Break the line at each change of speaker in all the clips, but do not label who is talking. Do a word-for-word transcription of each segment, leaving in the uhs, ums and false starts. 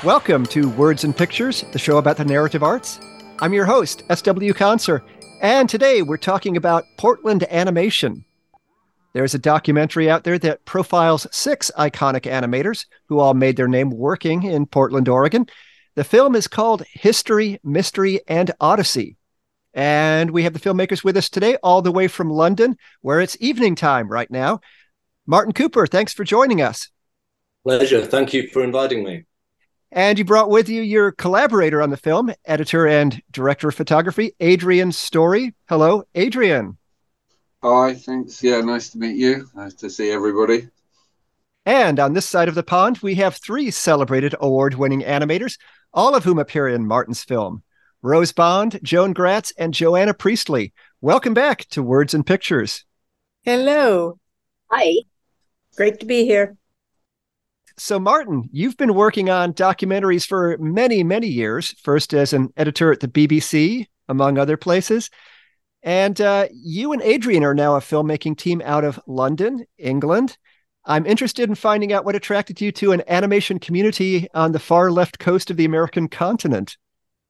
Welcome to Words and Pictures, the show about the narrative arts. I'm your host, S W Conser, and today we're talking about Portland animation. There's a documentary out there that profiles six iconic animators who all made their name working in Portland, Oregon. The film is called History, Mystery, and Odyssey. And we have the filmmakers with us today, all the way from London, where it's evening time right now. Martin Cooper, thanks for joining us.
Pleasure. Thank you for inviting me.
And you brought with you your collaborator on the film, editor and director of photography, Adrian Story. Hello, Adrian.
Hi, thanks. Yeah, nice to meet you. Nice to see everybody.
And on this side of the pond, we have three celebrated award-winning animators, all of whom appear in Martin's film. Rose Bond, Joan Gratz, and Joanna Priestley. Welcome back to Words and Pictures.
Hello.
Hi.
Great to be here.
So, Martin, you've been working on documentaries for many, many years, first as an editor at the B B C, among other places. And uh, you and Adrian are now a filmmaking team out of London, England. I'm interested in finding out what attracted you to an animation community on the far left coast of the American continent.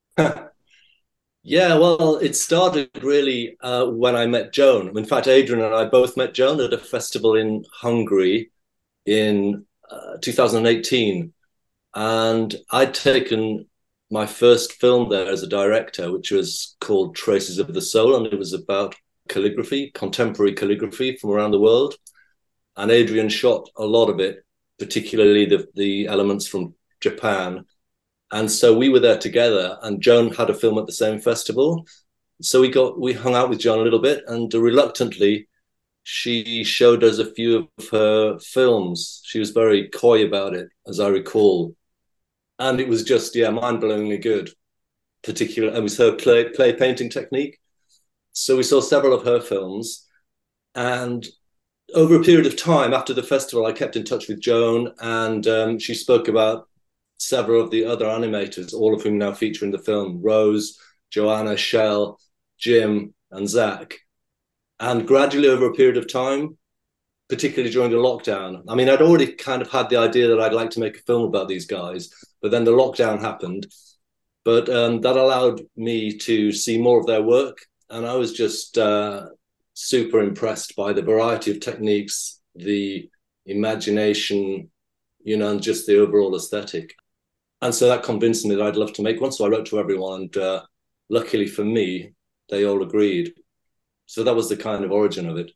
Yeah, well, it started really uh, when I met Joan. In fact, Adrian and I both met Joan at a festival in Hungary in uh, two thousand eighteen. And I'd taken my first film there as a director, which was called Traces of the Soul, and it was about calligraphy, contemporary calligraphy from around the world. And Adrian shot a lot of it, particularly the, the elements from Japan. And so we were there together, and Joan had a film at the same festival. So we got we hung out with Joan a little bit, and reluctantly, she showed us a few of her films. She was very coy about it, as I recall. And it was just, yeah, mind-blowingly good. Particularly, it was her clay, clay painting technique. So we saw several of her films. And over a period of time after the festival, I kept in touch with Joan, and um, she spoke about several of the other animators, all of whom now feature in the film: Rose, Joanna, Shell, Jim, and Zach. And gradually over a period of time, particularly during the lockdown, I mean, I'd already kind of had the idea that I'd like to make a film about these guys, but then the lockdown happened. But um, that allowed me to see more of their work. And I was just uh, super impressed by the variety of techniques, the imagination, you know, and just the overall aesthetic. And so that convinced me that I'd love to make one. So I wrote to everyone, and uh, luckily for me, they all agreed. So that was the kind of origin of it.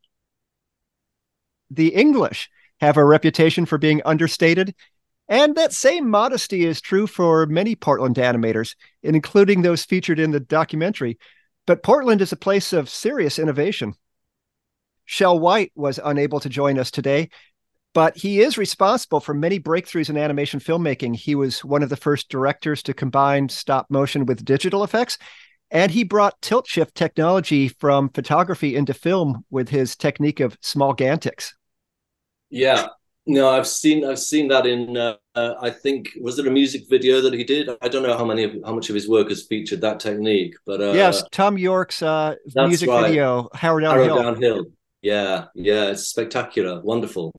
The English have a reputation for being understated, and that same modesty is true for many Portland animators, including those featured in the documentary. But Portland is a place of serious innovation. Shel White was unable to join us today, but he is responsible for many breakthroughs in animation filmmaking. He was one of the first directors to combine stop motion with digital effects, and he brought tilt shift technology from photography into film with his technique of Smallgantics.
Yeah, no, I've seen I've seen that in uh, uh, I think, was it a music video that he did? I don't know how many of, how much of his work has featured that technique, but uh,
yes, Tom York's uh, music
right.
video, Harrow Down
Harrow
Hill.
Downhill. Yeah, yeah, it's spectacular, wonderful.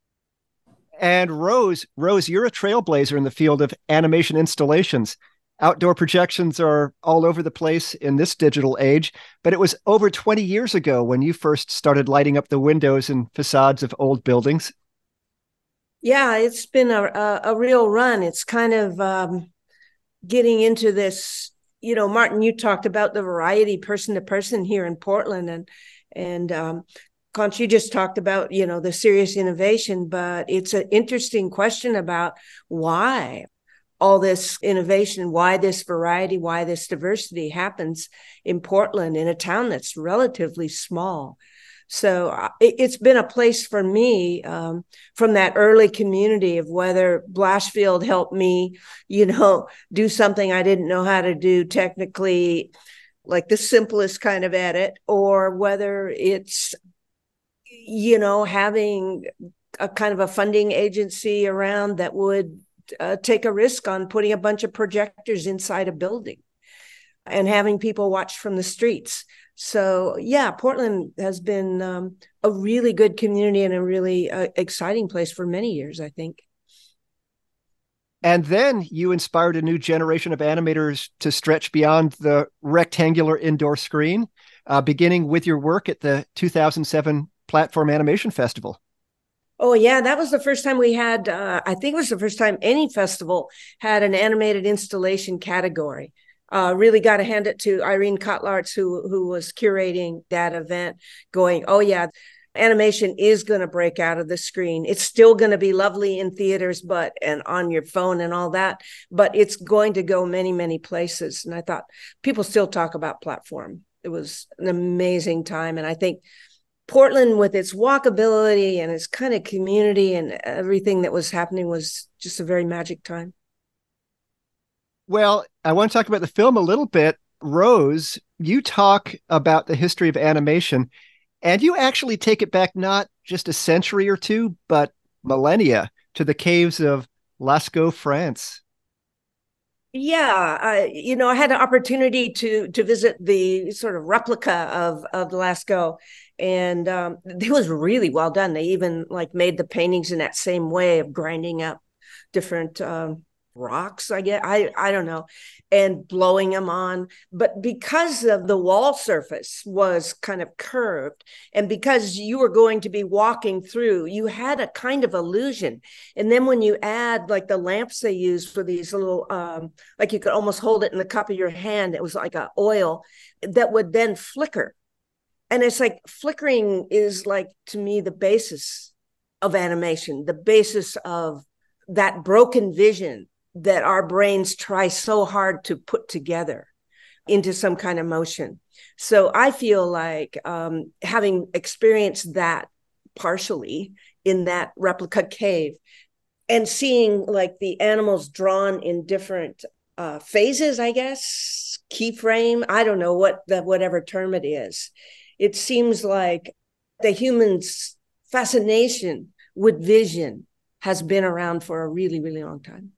And Rose, Rose, you're a trailblazer in the field of animation installations. Outdoor projections are all over the place in this digital age, but it was over twenty years ago when you first started lighting up the windows and facades of old buildings.
Yeah, it's been a, a, a real run. It's kind of um, getting into this, you know, Martin, you talked about the variety person to person here in Portland, and, and um, Conch, you just talked about, you know, the serious innovation, but it's an interesting question about why all this innovation, why this variety, why this diversity happens in Portland, in a town that's relatively small. So uh, it, it's been a place for me um, from that early community of whether Blashfield helped me, you know, do something I didn't know how to do technically, like the simplest kind of edit, or whether it's, you know, having a kind of a funding agency around that would Uh, take a risk on putting a bunch of projectors inside a building and having people watch from the streets. So yeah, Portland has been um, a really good community and a really uh, exciting place for many years, I think.
And then you inspired a new generation of animators to stretch beyond the rectangular indoor screen, uh, beginning with your work at the two thousand seven Platform Animation Festival.
Oh, yeah, that was the first time we had, uh, I think it was the first time any festival had an animated installation category. Uh, really got to hand it to Irene Kotlarts, who, who was curating that event, going, oh, yeah, animation is going to break out of the screen. It's still going to be lovely in theaters, but and on your phone and all that, but it's going to go many, many places. And I thought people still talk about Platform. It was an amazing time. And I think Portland, with its walkability and its kind of community and everything that was happening, was just a very magic time.
Well, I want to talk about the film a little bit. Rose, you talk about the history of animation, and you actually take it back not just a century or two, but millennia, to the caves of Lascaux, France.
Yeah, uh, you know, I had an opportunity to to visit the sort of replica of of Lascaux, and um, it was really well done. They even like made the paintings in that same way of grinding up different um, rocks, I guess. I, I don't know, and blowing them on. But because of the wall surface was kind of curved, and because you were going to be walking through, you had a kind of illusion. And then when you add like the lamps they used for these little, um, like you could almost hold it in the cup of your hand. It was like a oil that would then flicker. And it's like flickering is like, to me, the basis of animation, the basis of that broken vision that our brains try so hard to put together into some kind of motion. So I feel like um, having experienced that partially in that replica cave and seeing like the animals drawn in different uh, phases, I guess, keyframe, I don't know what the, whatever term it is. It seems like the human's fascination with vision has been around for a really, really long time.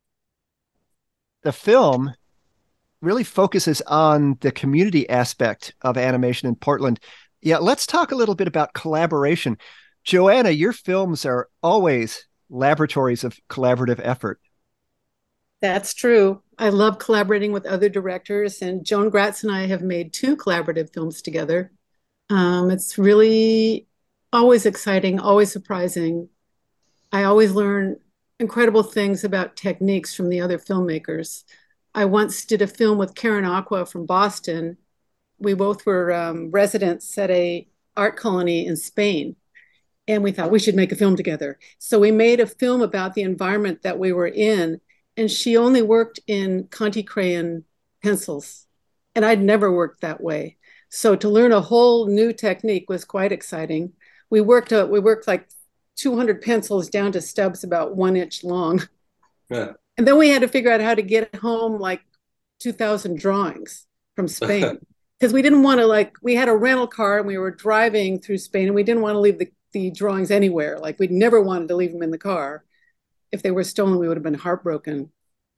The film really focuses on the community aspect of animation in Portland. Yeah, let's talk a little bit about collaboration. Joanna, your films are always laboratories of collaborative effort.
That's true. I love collaborating with other directors, and Joan Gratz and I have made two collaborative films together. Um, it's really always exciting, always surprising. I always learn incredible things about techniques from the other filmmakers. I once did a film with Karen Aqua from Boston. We both were um, residents at a art colony in Spain, and we thought we should make a film together. So we made a film about the environment that we were in, and she only worked in Conte crayon pencils, and I'd never worked that way. So to learn a whole new technique was quite exciting. We worked uh, we worked like two hundred pencils down to stubs about one inch long. Yeah. And then we had to figure out how to get home like two thousand drawings from Spain. Because we didn't want to, like, we had a rental car and we were driving through Spain and we didn't want to leave the, the drawings anywhere. Like, we'd never wanted to leave them in the car. If they were stolen, we would have been heartbroken.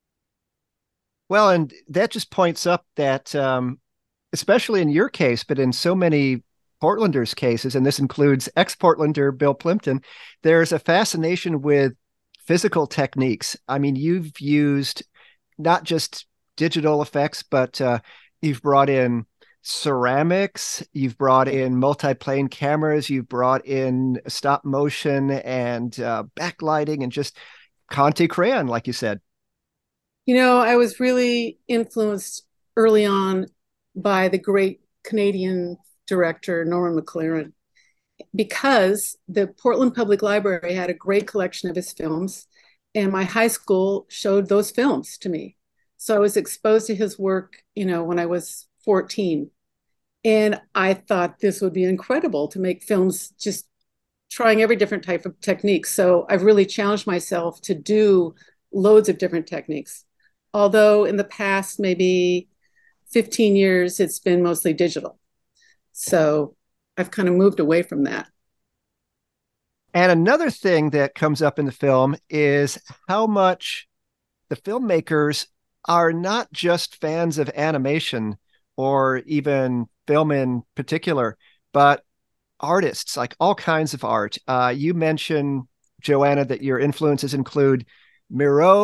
Well, and that just points up that, um, especially in your case, but in so many Portlanders' cases, and this includes ex-Portlander Bill Plympton, there's a fascination with physical techniques. I mean, you've used not just digital effects, but uh, you've brought in ceramics, you've brought in multi-plane cameras, you've brought in stop motion and uh, backlighting and just Conte crayon, like you said.
You know, I was really influenced early on by the great Canadian director, Norman McLaren, because the Portland Public Library had a great collection of his films, and my high school showed those films to me. So I was exposed to his work, you know, when I was fourteen. And I thought this would be incredible to make films just trying every different type of technique. So I've really challenged myself to do loads of different techniques. Although in the past, maybe fifteen years, it's been mostly digital. So I've kind of moved away from that.
And another thing that comes up in the film is how much the filmmakers are not just fans of animation or even film in particular, but artists, like all kinds of art. Uh, you mentioned, Joanna, that your influences include Miro,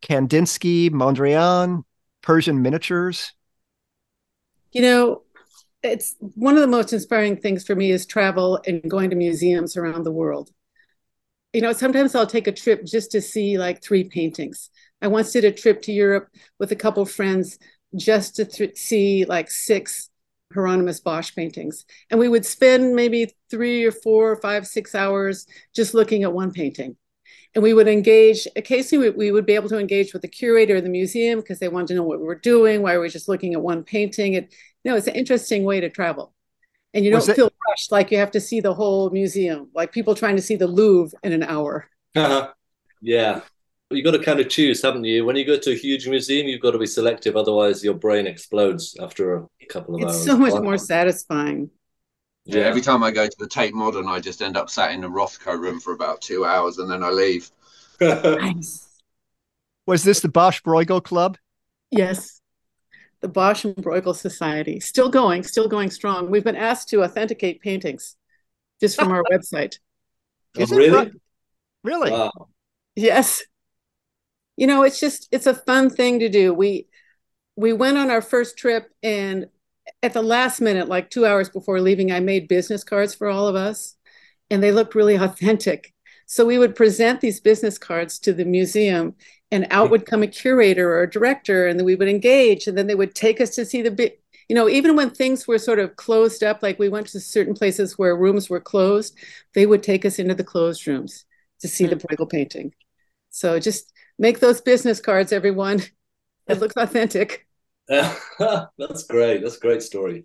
Kandinsky, Mondrian, Persian miniatures?
You know, it's one of the most inspiring things for me is travel and going to museums around the world. You know, sometimes I'll take a trip just to see like three paintings. I once did a trip to Europe with a couple of friends just to th- see like six Hieronymus Bosch paintings. And we would spend maybe three or four or five, six hours just looking at one painting. And we would engage, occasionally we, we would be able to engage with the curator of the museum because they wanted to know what we were doing, why we were just looking at one painting. It, you know, it's an interesting way to travel. And you
Was
don't
it-
feel rushed like you have to see the whole museum, like people trying to see the Louvre in an hour.
Yeah. You got to kind of choose, haven't you? When you go to a huge museum, you've got to be selective. Otherwise, your brain explodes after a couple of
It's
hours.
so much
Wow.
more satisfying.
Yeah.
Yeah.
Every time I go to the Tate Modern, I just end up sat in the Rothko room for about two hours and then I leave.
Nice.
Was this the Bosch Bruegel Club?
Yes. The Bosch and Bruegel Society. Still going, still going strong. We've been asked to authenticate paintings just from our website.
Oh,
Is it
really?
right? Really?
Wow.
Yes. You know, it's just, it's a fun thing to do. We, we went on our first trip and at the last minute, like two hours before leaving, I made business cards for all of us and they looked really authentic. So we would present these business cards to the museum and out would come a curator or a director and then we would engage and then they would take us to see the big, you know, even when things were sort of closed up, like we went to certain places where rooms were closed, they would take us into the closed rooms to see the Bruegel painting. So just make those business cards, everyone. It looks authentic.
That's great. That's a great story.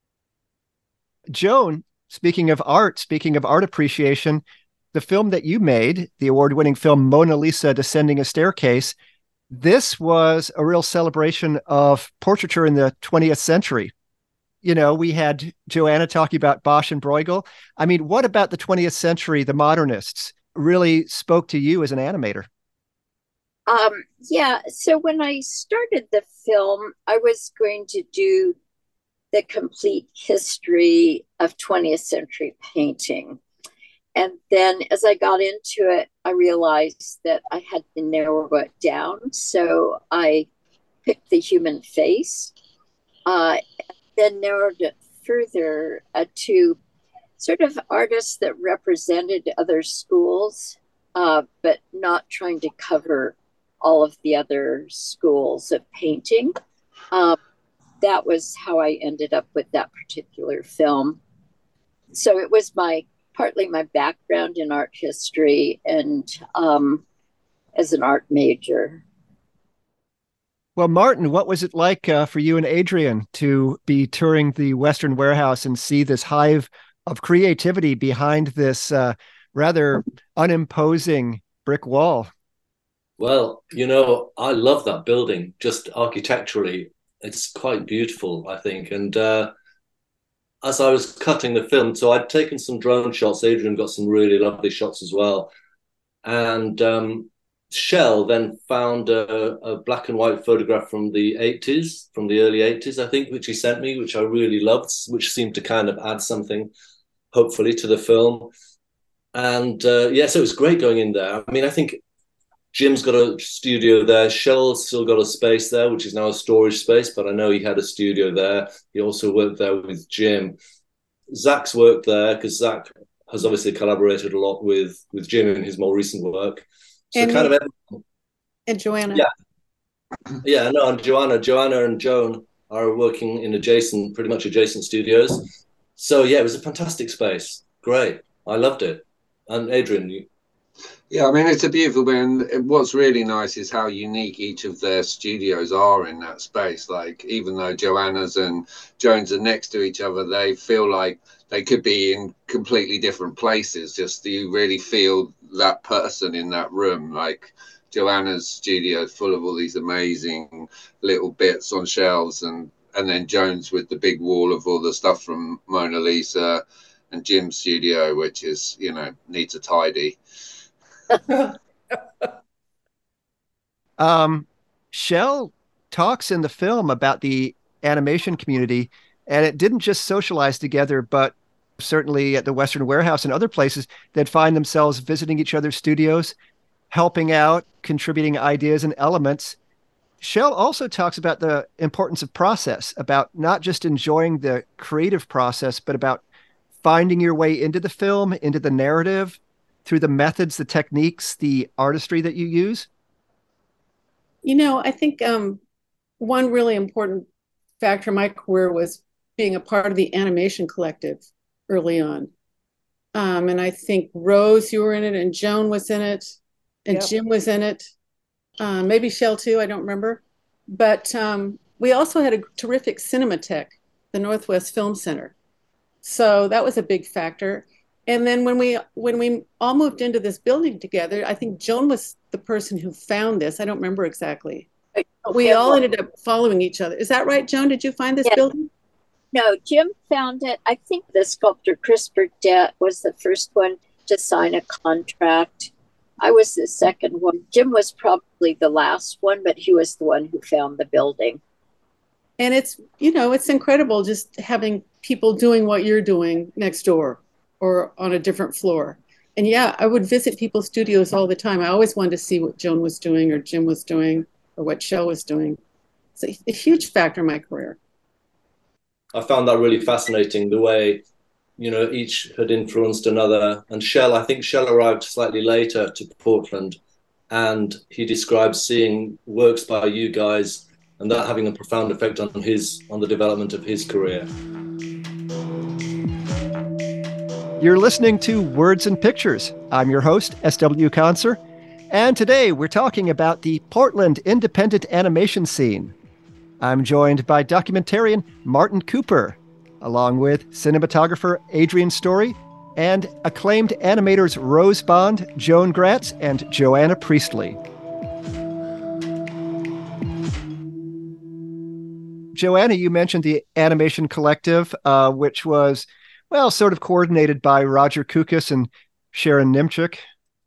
Joan, speaking of art, speaking of art appreciation, the film that you made, the award-winning film Mona Lisa Descending a Staircase, this was a real celebration of portraiture in the twentieth century. You know, we had Joanna talking about Bosch and Bruegel. I mean, what about the twentieth century, the modernists, really spoke to you as an animator?
Um, yeah, so when I started the film, I was going to do the complete history of twentieth century painting. And then as I got into it, I realized that I had to narrow it down. So I picked the human face, uh, then narrowed it further uh, to sort of artists that represented other schools, uh, but not trying to cover all of the other schools of painting. Um, that was how I ended up with that particular film. So it was my partly my background in art history and um, as an art major.
Well, Martin, what was it like uh, for you and Adrian to be touring the Western Warehouse and see this hive of creativity behind this uh, rather unimposing brick wall?
Well, you know, I love that building, just architecturally. It's quite beautiful, I think. And uh, as I was cutting the film, so I'd taken some drone shots. Adrian got some really lovely shots as well. And um, Shell then found a, a black and white photograph from the eighties, from the early eighties, I think, which he sent me, which I really loved, which seemed to kind of add something, hopefully, to the film. And uh, yeah, so it was great going in there. I mean, I think Jim's got a studio there. Shell's still got a space there, which is now a storage space, but I know he had a studio there. He also worked there with Jim. Zach's worked there because Zach has obviously collaborated a lot with, with Jim in his more recent work. So
And
kind
me-
of everything.
And Joanna.
Yeah. Yeah, no, and Joanna, Joanna and Joan are working in adjacent, pretty much adjacent studios. So yeah, it was a fantastic space. Great. I loved it. And Adrian, you,
Yeah, I mean, it's a beautiful bit. And what's really nice is how unique each of their studios are in that space. Like, even though Joanna's and Jones are next to each other, they feel like they could be in completely different places. Just you really feel that person in that room. Like, Joanna's studio is full of all these amazing little bits on shelves, and, and then Jones with the big wall of all the stuff from Mona Lisa, and Jim's studio, which is, you know, needs a tidy.
Um, Shell talks in the film about the animation community, and it didn't just socialize together, but certainly at the Western Warehouse and other places, they'd find themselves visiting each other's studios. helping out, contributing ideas and elements. Shell also talks about the importance of process, about not just enjoying the creative process, but about finding your way into the film, into the narrative, through the methods, the techniques, the artistry that you use.
You know, I think um, one really important factor in my career was being a part of the animation collective early on. Um, and I think Rose, you were in it, and Joan was in it, and yep. Jim was in it. Uh, maybe Shell too, I don't remember. But um, we also had a terrific Cinematheque, the Northwest Film Center. So that was a big factor. And then when we when we all moved into this building together, I think Joan was the person who found this. I don't remember exactly. But we all ended up following each other. Is that right, Joan? Did you find this yeah. building?
No, Jim found it. I think the sculptor Chris Burdett was the first one to sign a contract. I was the second one. Jim was probably the last one, but he was the one who found the building.
And it's, you know, it's incredible just having people doing what you're doing next door or on a different floor. And yeah, I would visit people's studios all the time. I always wanted to see what Joan was doing or Jim was doing or what Shell was doing. It's a, a huge factor in my career.
I found that really fascinating, the way, you know, each had influenced another. And Shell, I think Shell arrived slightly later to Portland, and he describes seeing works by you guys and that having a profound effect on his, on the development of his career.
You're listening to Words and Pictures. I'm your host, S W Conser, and today we're talking about the Portland independent animation scene. I'm joined by documentarian Martin Cooper, along with cinematographer Adrian Story and acclaimed animators Rose Bond, Joan Gratz, and Joanna Priestley. Joanna, you mentioned the Animation Collective, uh, which was, well, sort of coordinated by Roger Kukas and Sharon Nimchuk.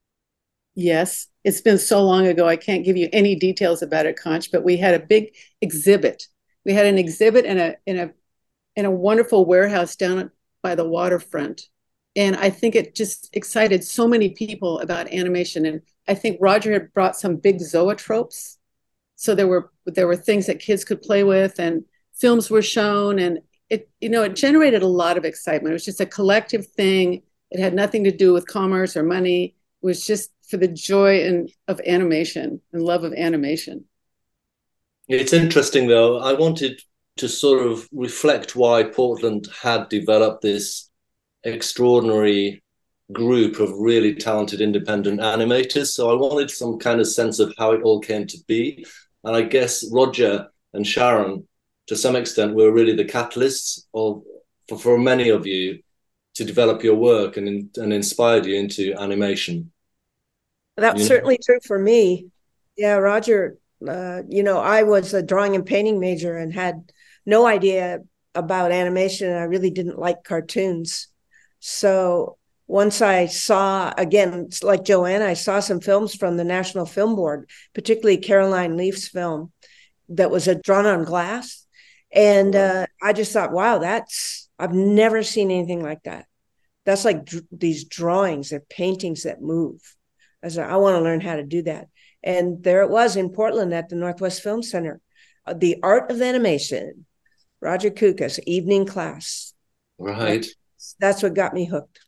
Yes, it's been so long ago, I can't give you any details about it, Conch, but we had a big exhibit. We had an exhibit in a in a in a wonderful warehouse down by the waterfront. And I think it just excited so many people about animation. And I think Roger had brought some big zoetropes. So there were there were things that kids could play with, and films were shown, and it, you know, it generated a lot of excitement. It was just a collective thing. It had nothing to do with commerce or money. It was just for the joy and of animation and love of animation.
It's interesting, though. I wanted to sort of reflect why Portland had developed this extraordinary group of really talented independent animators. So I wanted some kind of sense of how it all came to be. And I guess Roger and Sharon, to some extent, were really the catalysts of, for, for many of you to develop your work and, and inspired you into animation.
That's certainly true for me. Yeah, Roger, uh, you know, I was a drawing and painting major and had no idea about animation. I really didn't like cartoons. So once I saw, again, like Joanna, I saw some films from the National Film Board, particularly Caroline Leaf's film that was a drawn on glass. And uh, I just thought, wow, that's, I've never seen anything like that. That's like dr- these drawings, they're paintings that move. I said, I want to learn how to do that. And there it was in Portland at the Northwest Film Center. Uh, the Art of Animation, Roger Kukas, evening class.
Right.
That's, that's what got me hooked.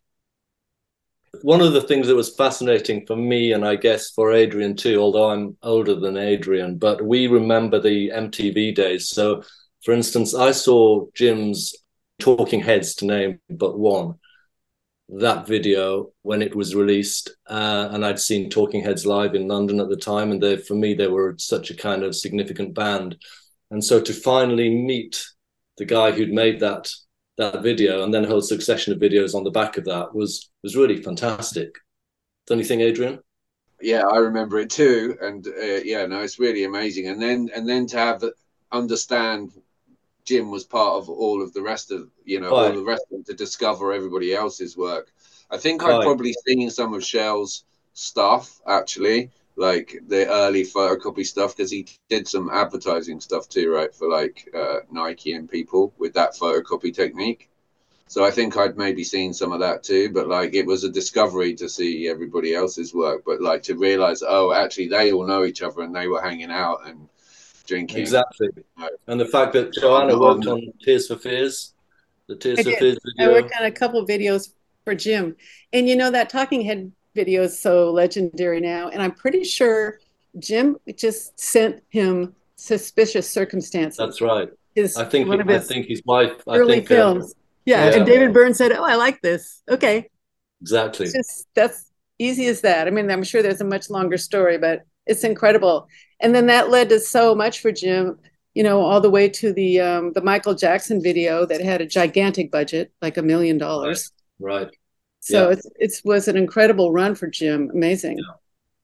One of the things that was fascinating for me, and I guess for Adrian too, although I'm older than Adrian, but we remember the M T V days. So, for instance, I saw Jim's Talking Heads, to name but one, that video when it was released, uh, and I'd seen Talking Heads live in London at the time, and they, for me, they were such a kind of significant band. And so to finally meet the guy who'd made that that video and then a whole succession of videos on the back of that was was really fantastic. Don't you think, Adrian?
Yeah, I remember it too, and uh, yeah, no, it's really amazing. And then and then to have understand Jim was part of all of the rest of, you know, right. all the rest of them, to discover everybody else's work. I think right. I've probably seen some of Shell's stuff, actually, like the early photocopy stuff, because he did some advertising stuff too, right, for like uh, Nike and people with that photocopy technique. So I think I'd maybe seen some of that too, but like it was a discovery to see everybody else's work, but like to realize, oh, actually they all know each other and they were hanging out and drinking.
Exactly.
You know.
And the fact that Joanna worked on Tears for Fears, the Tears
I
for
did.
Fears
I
video.
worked on a couple of videos for Jim. And you know, that Talking Head video is so legendary now. And I'm pretty sure Jim just sent him Suspicious Circumstances.
That's right.
His,
I think
one
he,
of his
I think his wife I
early
think,
films.
Uh,
yeah.
yeah.
And David Byrne said, oh, I like this. Okay.
Exactly.
It's just, that's easy as that. I mean, I'm sure there's a much longer story, but it's incredible. And then that led to so much for Jim, you know, all the way to the um, the Michael Jackson video that had a gigantic budget, like a million dollars.
Right.
So
Yeah.
it's it was an incredible run for Jim. Amazing.
Yeah.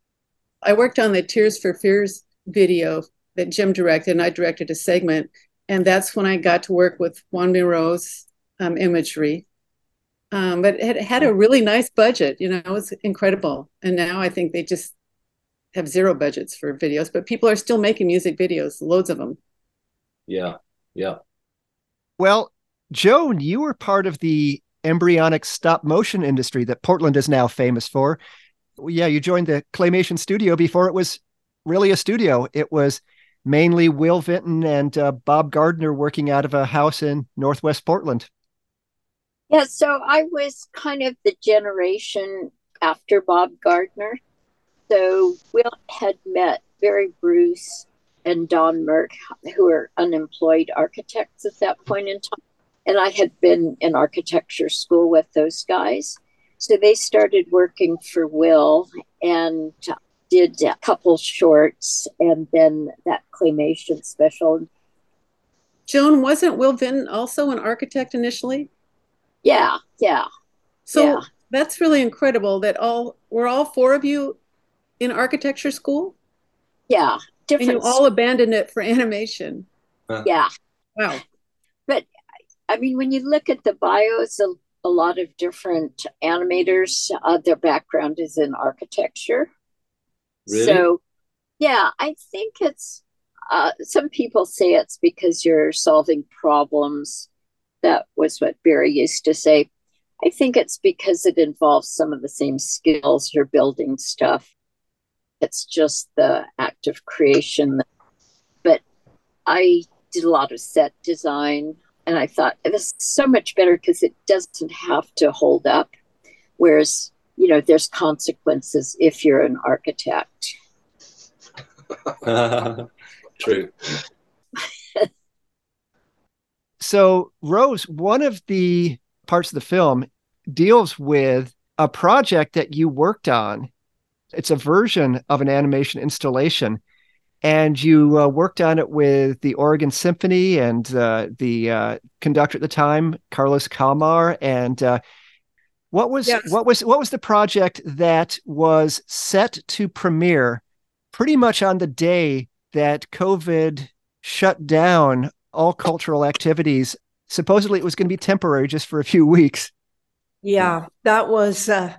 I worked on the Tears for Fears video that Jim directed, and I directed a segment. And that's when I got to work with Juan Miro's um, imagery. Um, but it had a really nice budget, you know, it was incredible. And now I think they just have zero budgets for videos, but people are still making music videos, loads of them.
Yeah. Yeah.
Well, Joan, you were part of the embryonic stop motion industry that Portland is now famous for. Yeah, you joined the Claymation studio before it was really a studio. It was mainly Will Vinton and uh, Bob Gardner working out of a house in Northwest Portland.
Yeah, so I was kind of the generation after Bob Gardner. So Will had met Barry Bruce and Don Merck, who were unemployed architects at that point in time. And I had been in architecture school with those guys. So they started working for Will and did a couple shorts and then that Claymation special.
Joan, wasn't Will Vinton also an architect initially?
Yeah, yeah.
So
yeah.
That's really incredible that all, were all four of you in architecture school?
Yeah.
Different. And you all abandoned it for animation.
Huh.
Yeah.
Wow.
But I mean, when you look at the bios, a, a lot of different animators, uh, their background is in architecture.
Really?
So, yeah, I think it's, uh, some people say it's because you're solving problems. That was what Barry used to say. I think it's because it involves some of the same skills. You're building stuff. It's just the act of creation. But I did a lot of set design, and I thought this is so much better because it doesn't have to hold up. Whereas, you know, there's consequences if you're an architect.
True.
So, Rose, one of the parts of the film deals with a project that you worked on. It's a version of an animation installation, and you uh, worked on it with the Oregon Symphony and uh, the uh, conductor at the time, Carlos Kalmar. And uh, what was yes. what was what was the project that was set to premiere pretty much on the day that COVID shut down all cultural activities? Supposedly it was going to be temporary, just for a few weeks.
Yeah, that was, uh,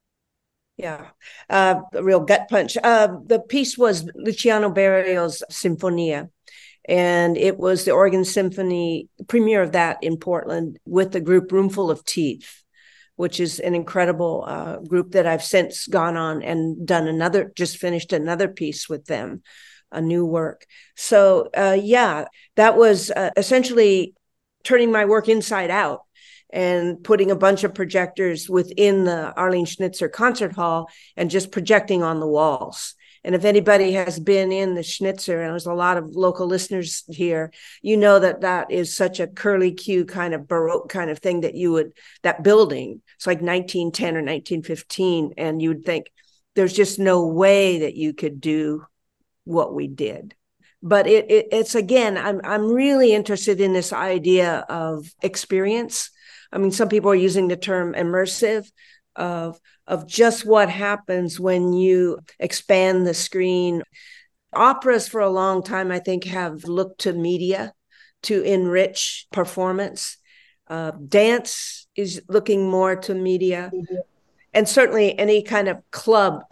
yeah, uh, a real gut punch. Uh, the piece was Luciano Berio's Sinfonia, and it was the Oregon Symphony premiere of that in Portland with the group Roomful of Teeth, which is an incredible uh, group that I've since gone on and done another, just finished another piece with them, a new work. So uh, yeah, that was uh, essentially turning my work inside out and putting a bunch of projectors within the Arlene Schnitzer Concert Hall and just projecting on the walls. And if anybody has been in the Schnitzer, and there's a lot of local listeners here, you know that that is such a curly Q kind of Baroque kind of thing that you would, that building, it's like nineteen ten or nineteen fifteen. And you would think there's just no way that you could do what we did. But it, it it's, again, I'm I'm really interested in this idea of experience. I mean, some people are using the term immersive, of of just what happens when you expand the screen. Operas for a long time, I think, have looked to media to enrich performance. Uh, dance is looking more to media. Mm-hmm. And certainly any kind of club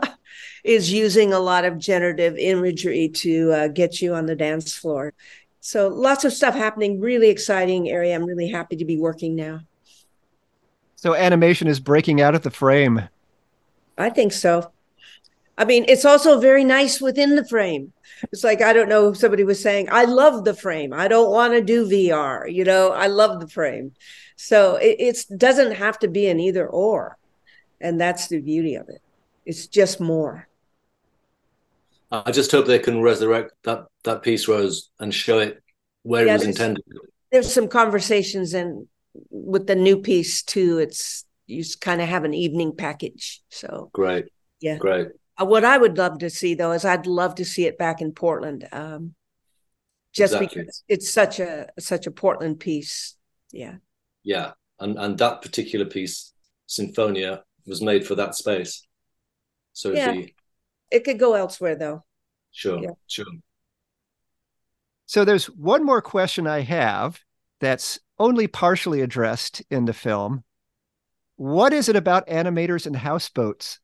is using a lot of generative imagery to uh, get you on the dance floor. So lots of stuff happening, really exciting area. I'm really happy to be working now.
So animation is breaking out of the frame.
I think so. I mean, it's also very nice within the frame. It's like, I don't know, somebody was saying, I love the frame. I don't want to do V R. You know, I love the frame. So it it's, doesn't have to be an either or. And that's the beauty of it. It's just more.
I just hope they can resurrect that, that piece, Rose, and show it where
Yeah,
it was
there's-
intended.
There's some conversations, and with the new piece too, it's, you just kind of have an evening package. So
Great.
yeah.
Great.
Uh, What I would love to see, though, is I'd love to see it back in Portland, um, just
Exactly.
because it's such a such a Portland piece. Yeah,
Yeah. And and that particular piece, Sinfonia, was made for that space. So it'd
Yeah.
be
it could go elsewhere, though.
sure,
Yeah.
sure.
So there's one more question I have that's only partially addressed in the film. What is it about animators and houseboats?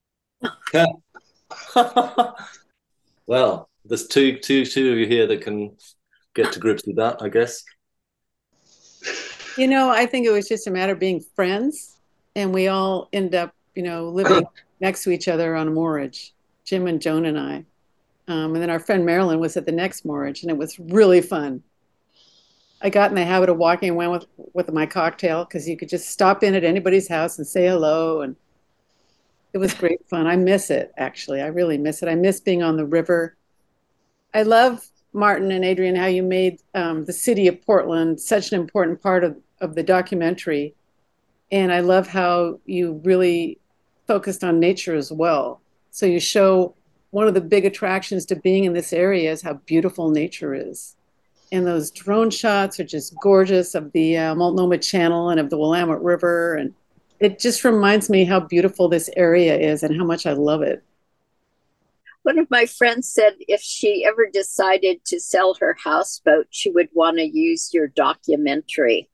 Well, there's two, two, two of you here that can get to grips with that, I guess.
You know, I think it was just a matter of being friends, and we all end up, you know, living next to each other on a moorage, Jim and Joan and I. Um, and then our friend Marilyn was at the next moorage, and it was really fun. I got in the habit of walking around with, with my cocktail because you could just stop in at anybody's house and say hello. And it was great fun. I miss it, actually. I really miss it. I miss being on the river. I love, Martin and Adrian, how you made um, the city of Portland such an important part of, of the documentary. And I love how you really focused on nature as well. So you show one of the big attractions to being in this area is how beautiful nature is. And those drone shots are just gorgeous of the uh, Multnomah Channel and of the Willamette River. And it just reminds me how beautiful this area is and how much I love it.
One of my friends said if she ever decided to sell her houseboat, she would want to use your documentary.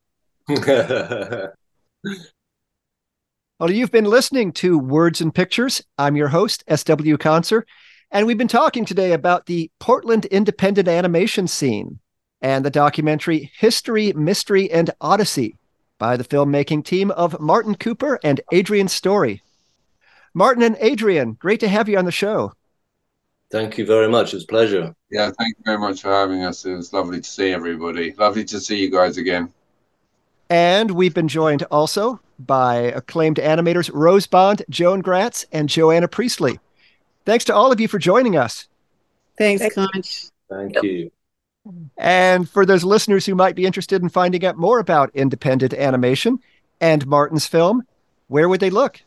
Well, you've been listening to Words and Pictures. I'm your host, S W Conser, and we've been talking today about the Portland independent animation scene and the documentary History, Mystery, and Odyssey by the filmmaking team of Martin Cooper and Adrian Story. Martin and Adrian, great to have you on the show.
Thank you very much. It was a pleasure.
Yeah, thank you very much for having us. It was lovely to see everybody. Lovely to see you guys again.
And we've been joined also by acclaimed animators Rose Bond, Joan Gratz, and Joanna Priestley. Thanks to all of you for joining us.
Thanks,
Thank you.
Conch.
Thank
Yep.
you.
And for those listeners who might be interested in finding out more about independent animation and Martin's film, where would they look?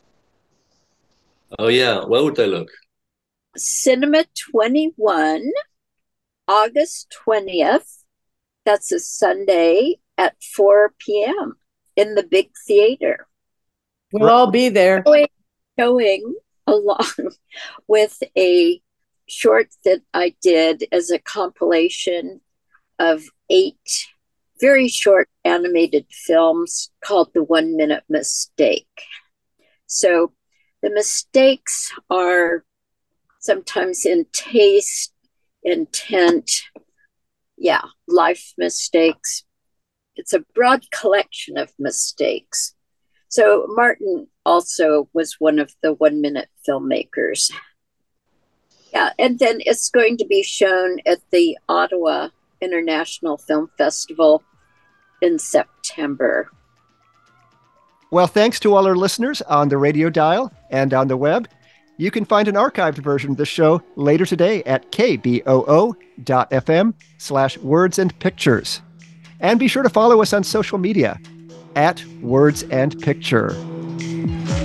Oh, yeah. Where would they look?
Cinema twenty-one, August twentieth. That's a Sunday at four p.m. in the big theater.
We'll all be there.
Showing, showing along with a short that I did as a compilation of eight very short animated films called The One Minute Mistake. So the mistakes are sometimes in taste, intent, yeah, life mistakes. It's a broad collection of mistakes. So Martin also was one of the one-minute filmmakers. Yeah, and then it's going to be shown at the Ottawa International Film Festival in September.
Well, thanks to all our listeners on the radio dial and on the web. You can find an archived version of the show later today at kboo.fm slash words and pictures. And be sure to follow us on social media at Words and Picture.